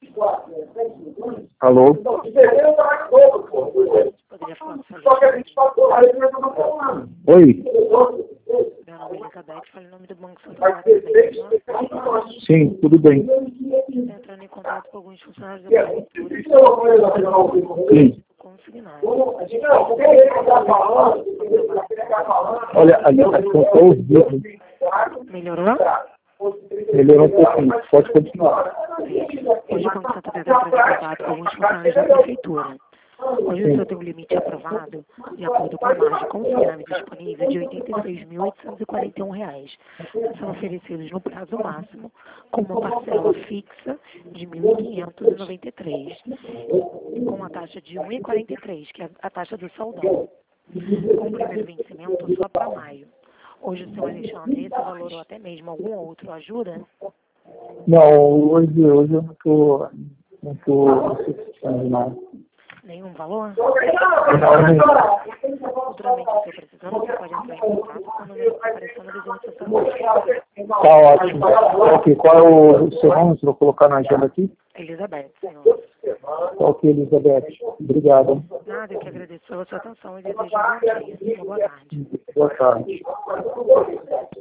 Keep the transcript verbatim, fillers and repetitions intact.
Alô? Poderia falar com o senhor? Oi? Meu nome é Elizabeth, falei em nome do Banco Santander também. Sim, tudo bem. Estou entrando em contato com alguns funcionários da prefeitura. Sim. Consignar. Olha, a ligação está horrível. Melhorou? Melhorou um pouquinho. Pode continuar. Hoje o Banco Santander está entrando em contato com alguns funcionários da prefeitura. Hoje o senhor tem um limite aprovado, de acordo com a margem consignável disponível, de oitenta e seis mil oitocentos e quarenta e um reais, que são oferecidos no prazo máximo, com uma parcela fixa de mil quinhentos e noventa e três reais, com uma taxa de um vírgula quarenta e três, que é a taxa do saldão, com o primeiro vencimento só para maio. Hoje o senhor Alexandre, esse valor ou até mesmo algum outro ajuda? Não, hoje, hoje eu não estou não tô necessitando nada. Nenhum valor? Não, não. Futuramente, se eu precisando, você pode entrar em contato com o número que está aparecendo na visualização. Tá ótimo. Ok, qual é o seu nome? Vou colocar na agenda aqui. Elizabeth, senhor. Tá ok, Elizabeth. Obrigado. Nada, eu que agradeço pela sua atenção e desejo um bom dia. Uma boa tarde. Boa tarde.